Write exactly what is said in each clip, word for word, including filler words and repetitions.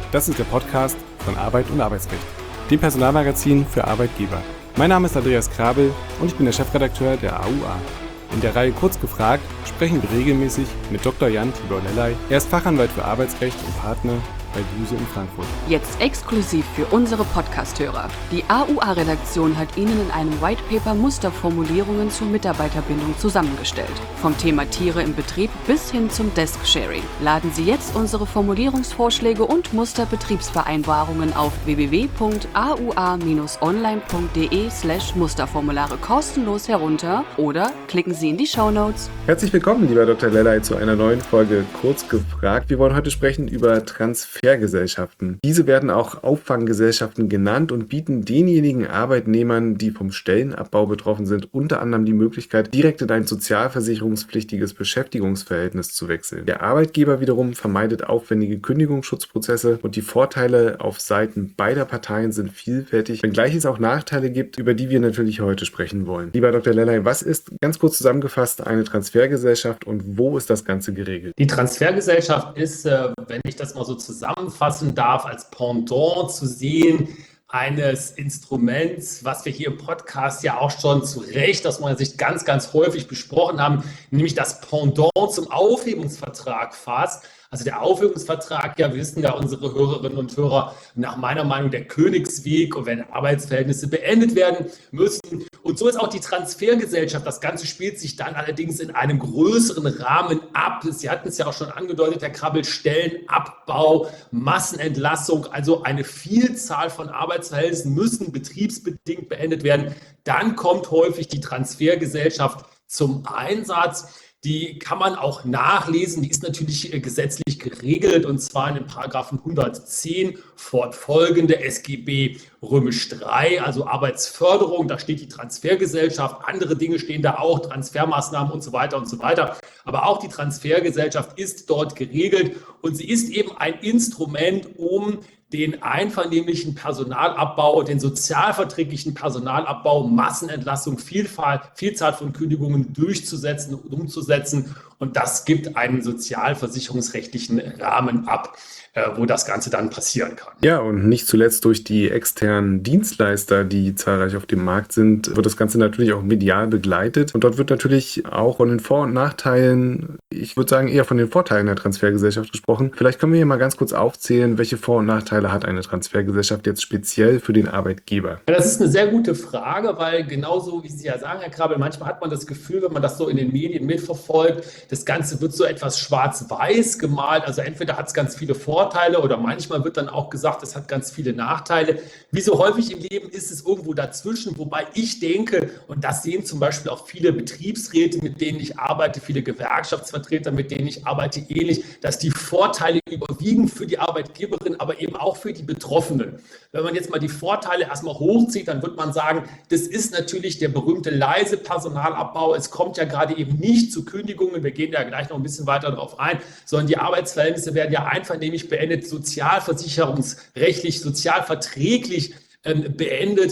Das ist der Podcast von Arbeit und Arbeitsrecht, dem Personalmagazin für Arbeitgeber. Mein Name ist Andreas Krabel und ich bin der Chefredakteur der A U A. In der Reihe Kurz gefragt sprechen wir regelmäßig mit Doktor Jan Tibor Lellay. Er ist Fachanwalt für Arbeitsrecht und Partner bei Duse in Frankfurt. Jetzt exklusiv für unsere Podcast-Hörer. Die A U A-Redaktion hat Ihnen in einem White Paper Musterformulierungen zur Mitarbeiterbindung zusammengestellt. Vom Thema Tiere im Betrieb bis hin zum Desk-Sharing. Laden Sie jetzt unsere Formulierungsvorschläge und Musterbetriebsvereinbarungen auf w w w punkt a u a bindestrich online punkt d e slash Musterformulare kostenlos herunter oder klicken Sie in die Shownotes. Herzlich willkommen, lieber Doktor Lellay, zu einer neuen Folge Kurz gefragt. Wir wollen heute sprechen über Transfergesellschaften. Diese werden auch Auffanggesellschaften genannt und bieten denjenigen Arbeitnehmern, die vom Stellenabbau betroffen sind, unter anderem die Möglichkeit, direkt in ein sozialversicherungspflichtiges Beschäftigungsverhältnis zu wechseln. Der Arbeitgeber wiederum vermeidet aufwendige Kündigungsschutzprozesse und die Vorteile auf Seiten beider Parteien sind vielfältig, wenngleich es auch Nachteile gibt, über die wir natürlich heute sprechen wollen. Lieber Doktor Lellay, was ist ganz kurz zusammengefasst eine Transfergesellschaft und wo ist das Ganze geregelt? Die Transfergesellschaft ist, äh, wenn ich das mal so zusammenfassen darf, als Pendant zu sehen eines Instruments, was wir hier im Podcast ja auch schon zu Recht aus meiner Sicht ganz, ganz häufig besprochen haben, nämlich das Pendant zum Aufhebungsvertrag fast. Also der Aufhebungsvertrag, ja, wissen ja unsere Hörerinnen und Hörer, nach meiner Meinung der Königsweg, und wenn Arbeitsverhältnisse beendet werden müssen. Und so ist auch die Transfergesellschaft. Das Ganze spielt sich dann allerdings in einem größeren Rahmen ab. Sie hatten es ja auch schon angedeutet, Herr Krabel, Stellenabbau, Massenentlassung, also eine Vielzahl von Arbeitsverhältnissen müssen betriebsbedingt beendet werden. Dann kommt häufig die Transfergesellschaft zum Einsatz. Die kann man auch nachlesen, die ist natürlich gesetzlich geregelt und zwar in den Paragraphen hundertzehn fortfolgende S G B römisch drei, also Arbeitsförderung, da steht die Transfergesellschaft, andere Dinge stehen da auch, Transfermaßnahmen und so weiter und so weiter. Aber auch die Transfergesellschaft ist dort geregelt und sie ist eben ein Instrument, um den einvernehmlichen Personalabbau, den sozialverträglichen Personalabbau, Massenentlassung, Vielfalt, Vielzahl von Kündigungen durchzusetzen und umzusetzen. Und das gibt einen sozialversicherungsrechtlichen Rahmen ab, wo das Ganze dann passieren kann. Ja, und nicht zuletzt durch die externen Dienstleister, die zahlreich auf dem Markt sind, wird das Ganze natürlich auch medial begleitet. Und dort wird natürlich auch von den Vor- und Nachteilen, ich würde sagen eher von den Vorteilen der Transfergesellschaft gesprochen. Vielleicht können wir hier mal ganz kurz aufzählen, welche Vor- und Nachteile hat eine Transfergesellschaft jetzt speziell für den Arbeitgeber? Ja, das ist eine sehr gute Frage, weil genauso wie Sie ja sagen, Herr Krabel, manchmal hat man das Gefühl, wenn man das so in den Medien mitverfolgt, das Ganze wird so etwas schwarz-weiß gemalt. Also entweder hat es ganz viele Vorteile oder manchmal wird dann auch gesagt, es hat ganz viele Nachteile. Wie so häufig im Leben ist es irgendwo dazwischen, wobei ich denke, und das sehen zum Beispiel auch viele Betriebsräte, mit denen ich arbeite, viele Gewerkschaftsvertreter, mit denen ich arbeite, ähnlich, dass die Vorteile überwiegen für die Arbeitgeberin, aber eben auch für die Betroffenen. Wenn man jetzt mal die Vorteile erstmal hochzieht, dann wird man sagen, das ist natürlich der berühmte leise Personalabbau. Es kommt ja gerade eben nicht zu Kündigungen. Wir gehen ja gleich noch ein bisschen weiter darauf ein, sondern die Arbeitsverhältnisse werden ja einvernehmlich beendet, sozialversicherungsrechtlich, sozialverträglich ähm, beendet.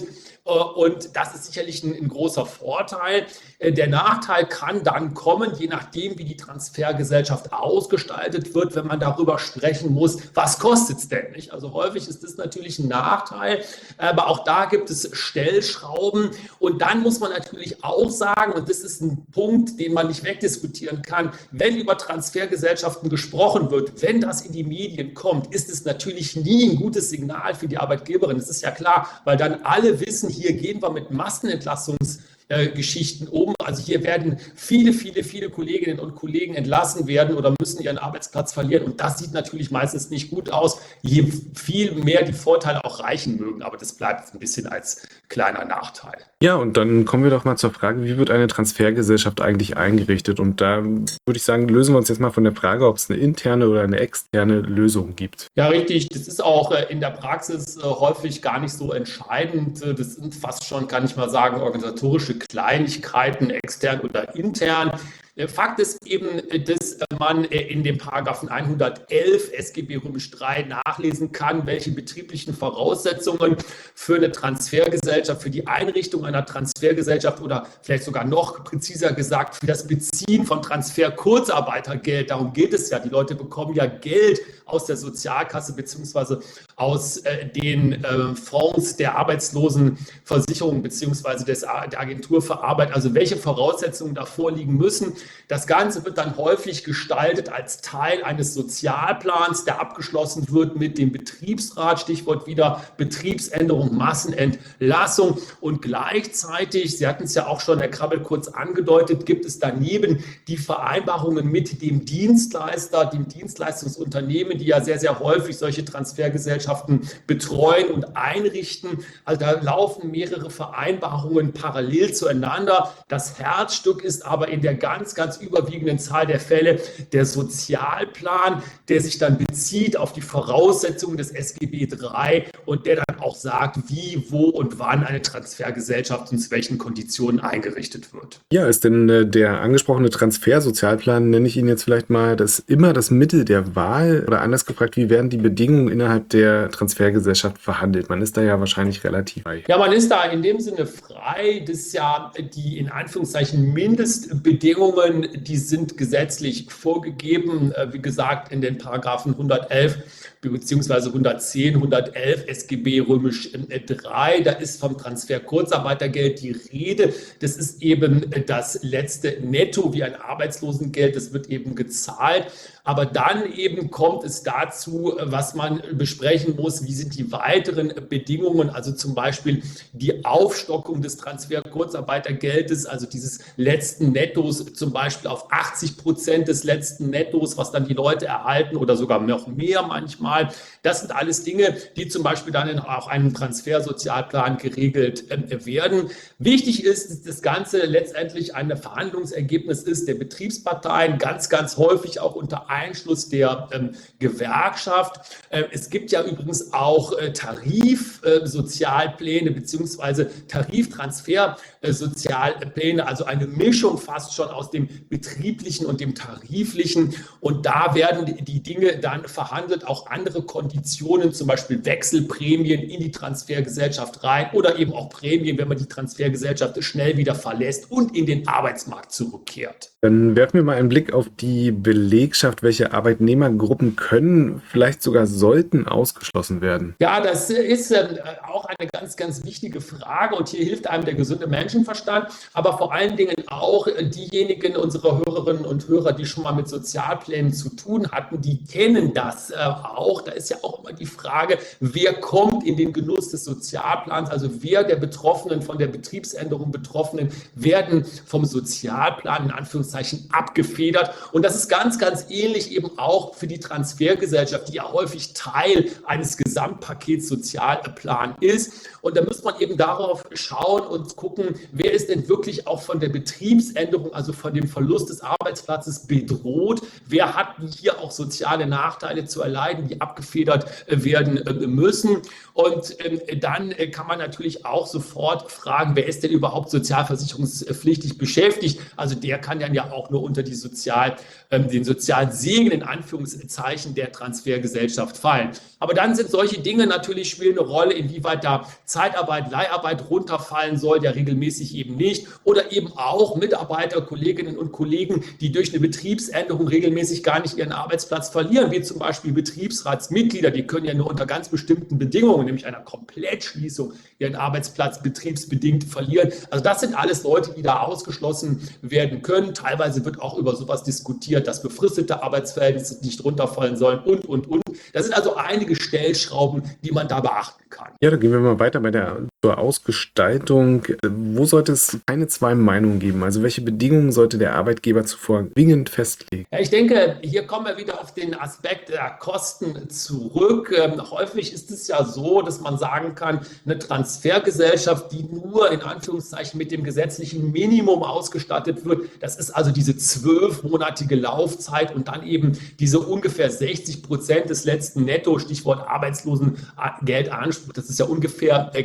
Und das ist sicherlich ein, ein großer Vorteil. Der Nachteil kann dann kommen, je nachdem, wie die Transfergesellschaft ausgestaltet wird, wenn man darüber sprechen muss, was kostet es denn nicht? Also häufig ist das natürlich ein Nachteil, aber auch da gibt es Stellschrauben. Und dann muss man natürlich auch sagen, und das ist ein Punkt, den man nicht wegdiskutieren kann, wenn über Transfergesellschaften gesprochen wird, wenn das in die Medien kommt, ist es natürlich nie ein gutes Signal für die Arbeitgeberin. Das ist ja klar, weil dann alle wissen, hier gehen wir mit Massenentlassungsgeschichten um. Also hier werden viele, viele, viele Kolleginnen und Kollegen entlassen werden oder müssen ihren Arbeitsplatz verlieren. Und das sieht natürlich meistens nicht gut aus, je viel mehr die Vorteile auch reichen mögen. Aber das bleibt ein bisschen als kleiner Nachteil. Ja, und dann kommen wir doch mal zur Frage, wie wird eine Transfergesellschaft eigentlich eingerichtet? Und da würde ich sagen, lösen wir uns jetzt mal von der Frage, ob es eine interne oder eine externe Lösung gibt. Ja, richtig. Das ist auch in der Praxis häufig gar nicht so entscheidend. Das sind fast schon, kann ich mal sagen, organisatorische Kleinigkeiten, extern oder intern. Fakt ist eben, dass dass man in dem Paragraphen hundertelf S G B Römisch drei nachlesen kann, welche betrieblichen Voraussetzungen für eine Transfergesellschaft, für die Einrichtung einer Transfergesellschaft oder vielleicht sogar noch präziser gesagt für das Beziehen von Transfer-Kurzarbeitergeld, darum geht es ja, die Leute bekommen ja Geld aus der Sozialkasse beziehungsweise aus äh, den äh, Fonds der Arbeitslosenversicherung beziehungsweise des, der Agentur für Arbeit, also welche Voraussetzungen da vorliegen müssen. Das Ganze wird dann häufig gestaltet als Teil eines Sozialplans, der abgeschlossen wird mit dem Betriebsrat, Stichwort wieder Betriebsänderung, Massenentlassung und gleichzeitig, Sie hatten es ja auch schon, Herr Krabbel, kurz angedeutet, gibt es daneben die Vereinbarungen mit dem Dienstleister, dem Dienstleistungsunternehmen, die ja sehr, sehr häufig solche Transfergesellschaften betreuen und einrichten. Also da laufen mehrere Vereinbarungen parallel zueinander. Das Herzstück ist aber in der ganz, ganz überwiegenden Zahl der Fälle der Sozialplan, der sich dann bezieht auf die Voraussetzungen des S G B drei und der dann auch sagt, wie, wo und wann eine Transfergesellschaft und zu welchen Konditionen eingerichtet wird. Ja, ist denn äh, der angesprochene Transfersozialplan, nenne ich ihn jetzt vielleicht mal, das immer das Mittel der Wahl? Oder anders gefragt, wie werden die Bedingungen innerhalb der Transfergesellschaft verhandelt? Man ist da ja wahrscheinlich relativ frei. Ja, man ist da in dem Sinne frei, dass ja die in Anführungszeichen Mindestbedingungen, die sind gesetzlich vorgegeben, wie gesagt in den Paragraphen hundertelf beziehungsweise hundertzehn, hundertelf S G B Römisch drei, da ist vom Transfer Kurzarbeitergeld die Rede. Das ist eben das letzte Netto wie ein Arbeitslosengeld, das wird eben gezahlt. Aber dann eben kommt es dazu, was man besprechen muss, wie sind die weiteren Bedingungen, also zum Beispiel die Aufstockung des Transfer-Kurzarbeitergeldes, also dieses letzten Nettos zum Beispiel auf achtzig Prozent des letzten Nettos, was dann die Leute erhalten oder sogar noch mehr manchmal. Das sind alles Dinge, die zum Beispiel dann in auch einem Transfersozialplan geregelt äh, werden. Wichtig ist, dass das Ganze letztendlich ein Verhandlungsergebnis ist der Betriebsparteien, ganz, ganz häufig auch unter Einschluss der ähm, Gewerkschaft. Äh, es gibt ja übrigens auch äh, Tarifsozialpläne äh, beziehungsweise Tariftransfersozialpläne, äh, also eine Mischung fast schon aus dem betrieblichen und dem tariflichen. Und da werden die, die Dinge dann verhandelt, auch andere Konditionen, zum Beispiel Wechselprämien in die Transfergesellschaft rein oder eben auch Prämien, wenn man die Transfergesellschaft schnell wieder verlässt und in den Arbeitsmarkt zurückkehrt. Dann werfen wir mal einen Blick auf die Belegschaft. Welche Arbeitnehmergruppen können, vielleicht sogar sollten ausgeschlossen werden? Ja, das ist äh, auch eine ganz, ganz wichtige Frage und hier hilft einem der gesunde Menschenverstand, aber vor allen Dingen auch äh, diejenigen unserer Hörerinnen und Hörer, die schon mal mit Sozialplänen zu tun hatten, die kennen das äh, auch. Da ist ja auch immer die Frage, wer kommt in den Genuss des Sozialplans, also wer der Betroffenen, von der Betriebsänderung Betroffenen, werden vom Sozialplan in Anführungszeichen abgefedert. Und das ist ganz, ganz ähnlich eben auch für die Transfergesellschaft, die ja häufig Teil eines Gesamtpakets Sozialplan ist. Und da muss man eben darauf schauen und gucken, wer ist denn wirklich auch von der Betriebsänderung, also von dem Verlust des Arbeitsplatzes bedroht? Wer hat hier auch soziale Nachteile zu erleiden, die abgefedert werden müssen? Und dann kann man natürlich auch sofort fragen, wer ist denn überhaupt sozialversicherungspflichtig beschäftigt? Also der kann dann ja auch nur unter die Sozial, den sozialen Segen in Anführungszeichen der Transfergesellschaft fallen. Aber dann sind solche Dinge natürlich spielen eine Rolle, inwieweit da Zeitarbeit, Leiharbeit runterfallen soll, ja regelmäßig eben nicht. Oder eben auch Mitarbeiter, Kolleginnen und Kollegen, die durch eine Betriebsänderung regelmäßig gar nicht ihren Arbeitsplatz verlieren, wie zum Beispiel Betriebsratsmitglieder, die können ja nur unter ganz bestimmten Bedingungen, nämlich einer Komplettschließung, ihren Arbeitsplatz betriebsbedingt verlieren. Also das sind alles Leute, die da ausgeschlossen werden können. Teilweise wird auch über sowas diskutiert, dass befristete Arbeitsverhältnisse nicht runterfallen sollen und, und, und. Das sind also einige Stellschrauben, die man da beachten kann. Ja, da gehen wir mal weiter bei der zur Ausgestaltung. Wo sollte es keine zwei Meinungen geben? Also welche Bedingungen sollte der Arbeitgeber zuvor zwingend festlegen? Ja, ich denke, hier kommen wir wieder auf den Aspekt der Kosten zurück. Ähm, häufig ist es ja so, dass man sagen kann, eine Transfergesellschaft, die nur in Anführungszeichen mit dem gesetzlichen Minimum ausgestattet wird, das ist also diese zwölfmonatige Laufzeit und dann eben diese ungefähr sechzig Prozent des letzten Netto, Stichwort Arbeitslosengeldanspruch, das ist ja ungefähr äh, gleich.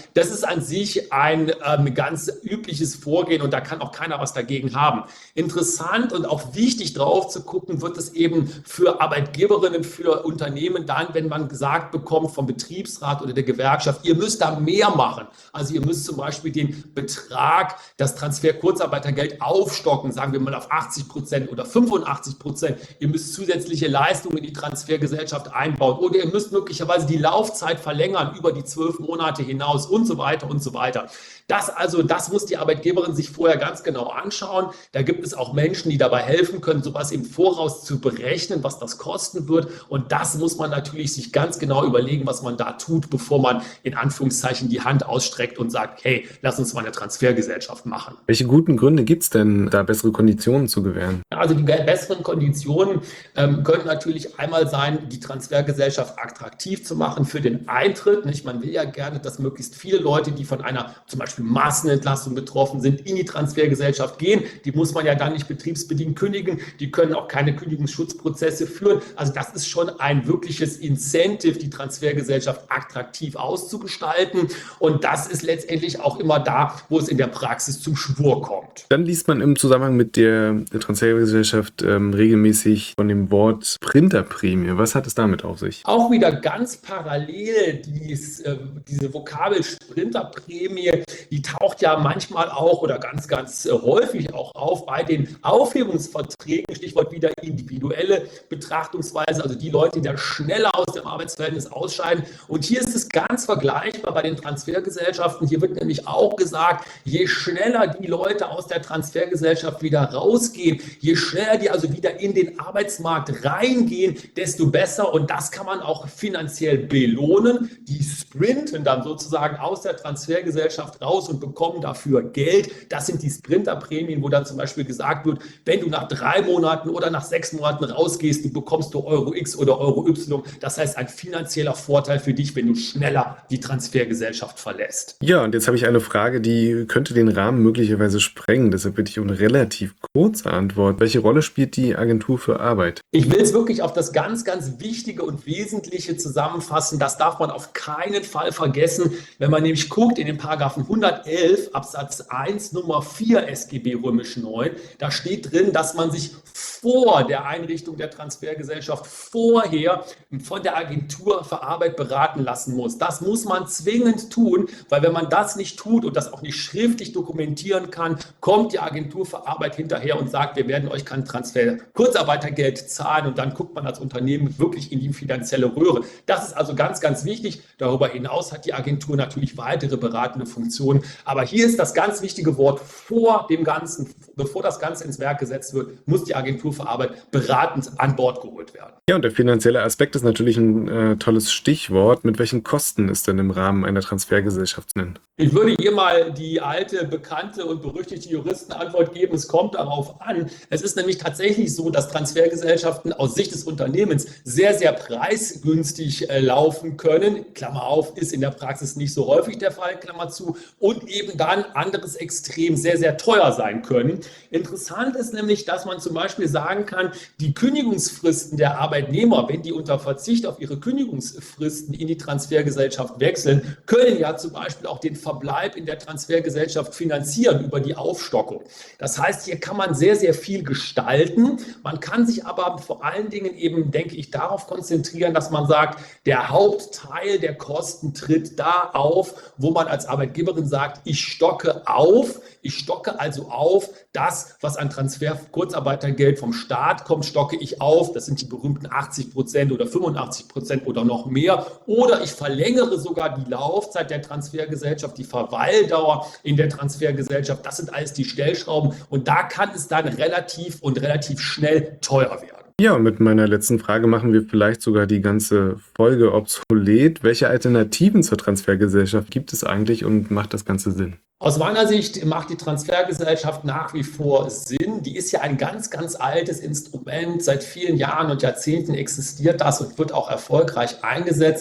das ist an sich ein ähm, ganz übliches Vorgehen und da kann auch keiner was dagegen haben. Interessant und auch wichtig drauf zu gucken, wird es eben für Arbeitgeberinnen, für Unternehmen dann, wenn man gesagt bekommt vom Betriebsrat oder der Gewerkschaft, ihr müsst da mehr machen. Also ihr müsst zum Beispiel den Betrag, das Transfer-Kurzarbeitergeld aufstocken, sagen wir mal auf achtzig Prozent oder fünfundachtzig Prozent. Ihr müsst zusätzliche Leistungen in die Transfergesellschaft einbauen oder ihr müsst möglicherweise die Laufzeit verlängern über die zwölf Monate hinaus und so weiter und so weiter. Das also, das muss die Arbeitgeberin sich vorher ganz genau anschauen. Da gibt es auch Menschen, die dabei helfen können, sowas im Voraus zu berechnen, was das kosten wird. Und das muss man natürlich sich ganz genau überlegen, was man da tut, bevor man in Anführungszeichen die Hand ausstreckt und sagt, hey, lass uns mal eine Transfergesellschaft machen. Welche guten Gründe gibt es denn, da bessere Konditionen zu gewähren? Also die besseren Konditionen ähm, können natürlich einmal sein, die Transfergesellschaft attraktiv zu machen für den Eintritt. Nicht? Man will ja gerne, dass möglichst viele Leute, die von einer zum Beispiel Massenentlassung betroffen sind, in die Transfergesellschaft gehen. Die muss man ja dann nicht betriebsbedingt kündigen. Die können auch keine Kündigungsschutzprozesse führen. Also das ist schon ein wirkliches Incentive, die Transfergesellschaft attraktiv auszugestalten. Und das ist letztendlich auch immer da, wo es in der Praxis zum Schwur kommt. Dann liest man im Zusammenhang mit der, der Transfergesellschaft ähm, regelmäßig von dem Wort Printerprämie. Was hat es damit auf sich? Auch wieder ganz parallel dies, äh, diese Vokabel Printerprämie, die taucht ja manchmal auch oder ganz, ganz äh, häufig auch auf bei den Aufhebungsverträgen, Stichwort wieder individuelle Betrachtungsweise, also die Leute, die da schneller aus dem Arbeitsverhältnis ausscheiden. Und hier ist es ganz vergleichbar bei den Transfergesellschaften. Hier wird nämlich auch gesagt, je schneller die Leute aus der Transfergesellschaft wieder rausgehen, je schneller die also wieder in den Arbeitsmarkt reingehen, desto besser. Und das kann man auch finanziell belohnen. Die sprinten dann sozusagen aus der Transfergesellschaft raus und bekommen dafür Geld. Das sind die Sprinterprämien, wo dann zum Beispiel gesagt wird, wenn du nach drei Monaten oder nach sechs Monaten rausgehst, du bekommst du Euro X oder Euro Y. Das heißt, ein finanzieller Vorteil für dich, wenn du schneller die Transfergesellschaft verlässt. Ja, und jetzt habe ich eine Frage, die könnte den Rahmen möglicherweise sprengen. Deshalb bitte ich um eine relativ kurze Antwort. Welche Rolle spielt die Agentur für Arbeit? Ich will es wirklich auf das ganz, ganz Wichtige und Wesentliche zusammenfassen. Das darf man auf keinen Fall vergessen. Wenn man nämlich guckt in den Paragraphen hundertelf Absatz eins Nummer vier S G B römisch neun, da steht drin, dass man sich vor der Einrichtung der Transfergesellschaft vorher von der Agentur für Arbeit beraten lassen muss. Das muss man zwingend tun, weil wenn man das nicht tut und das auch nicht schriftlich dokumentieren kann, kommt die Agentur für Arbeit hinterher und sagt, wir werden euch kein Transfer Kurzarbeitergeld zahlen und dann guckt man als Unternehmen wirklich in die finanzielle Röhre. Das ist also ganz, ganz wichtig. Darüber hinaus hat die Agentur natürlich weitere beratende Funktionen. Aber hier ist das ganz wichtige Wort vor dem Ganzen, bevor das Ganze ins Werk gesetzt wird, muss die Agentur für Arbeit beratend an Bord geholt werden. Ja, und der finanzielle Aspekt ist natürlich ein äh, tolles Stichwort. Mit welchen Kosten ist denn im Rahmen einer Transfergesellschaft zu nennen? Ich würde hier mal die alte, bekannte und berüchtigte Juristenantwort geben. Es kommt darauf an. Es ist nämlich tatsächlich so, dass Transfergesellschaften aus Sicht des Unternehmens sehr, sehr preisgünstig äh, laufen können. Klammer auf, ist in der Praxis nicht so häufig der Fall, Klammer zu. Und eben dann anderes Extrem sehr, sehr teuer sein können. Interessant ist nämlich, dass man zum Beispiel sagen kann, die Kündigungsfristen der Arbeitnehmer, wenn die unter Verzicht auf ihre Kündigungsfristen in die Transfergesellschaft wechseln, können ja zum Beispiel auch den Verbleib in der Transfergesellschaft finanzieren über die Aufstockung. Das heißt, hier kann man sehr, sehr viel gestalten. Man kann sich aber vor allen Dingen eben, denke ich, darauf konzentrieren, dass man sagt, der Hauptteil der Kosten tritt da auf, wo man als Arbeitgeberin sagt, ich stocke auf, ich stocke also auf, das, was an Transfer-Kurzarbeitergeld vom Staat kommt, stocke ich auf. Das sind die berühmten achtzig Prozent oder fünfundachtzig Prozent oder noch mehr. Oder ich verlängere sogar die Laufzeit der Transfergesellschaft, die Verweildauer in der Transfergesellschaft. Das sind alles die Stellschrauben. Und da kann es dann relativ und relativ schnell teuer werden. Ja, und mit meiner letzten Frage machen wir vielleicht sogar die ganze Folge obsolet. Welche Alternativen zur Transfergesellschaft gibt es eigentlich und macht das Ganze Sinn? Aus meiner Sicht macht die Transfergesellschaft nach wie vor Sinn. Die ist ja ein ganz, ganz altes Instrument. Seit vielen Jahren und Jahrzehnten existiert das und wird auch erfolgreich eingesetzt.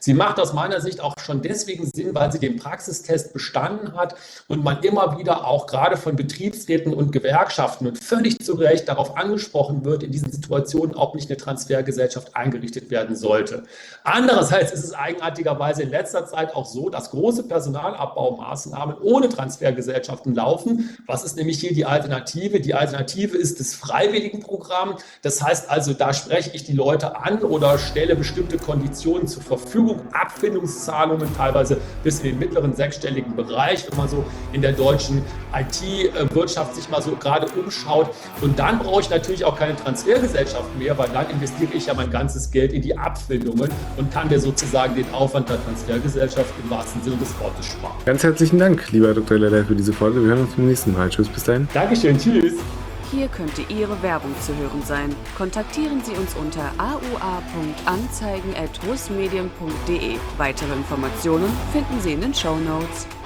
Sie macht aus meiner Sicht auch schon deswegen Sinn, weil sie den Praxistest bestanden hat und man immer wieder auch gerade von Betriebsräten und Gewerkschaften und völlig zu Recht darauf angesprochen wird, in diesen Situationen, ob nicht eine Transfergesellschaft eingerichtet werden sollte. Andererseits ist es eigenartigerweise in letzter Zeit auch so, dass große Personalabbaumaßnahmen ohne Transfergesellschaften laufen. Was ist nämlich hier die Alternative? Die Alternative ist das Freiwilligenprogramm. Das heißt also, da spreche ich die Leute an oder stelle bestimmte Konditionen zur Verfügung, Abfindungszahlungen teilweise bis in den mittleren sechsstelligen Bereich, wenn man so in der deutschen I T-Wirtschaft sich mal so gerade umschaut. Und dann brauche ich natürlich auch keine Transfergesellschaft mehr, weil dann investiere ich ja mein ganzes Geld in die Abfindungen und kann mir sozusagen den Aufwand der Transfergesellschaft im wahrsten Sinne des Wortes sparen. Ganz herzlichen Dank, lieber Herr Doktor Leller, für diese Folge. Wir hören uns beim nächsten Mal. Tschüss, bis dahin. Dankeschön, tschüss. Hier könnte Ihre Werbung zu hören sein. Kontaktieren Sie uns unter a u a punkt anzeigen at rusmedien punkt de. Weitere Informationen finden Sie in den Shownotes.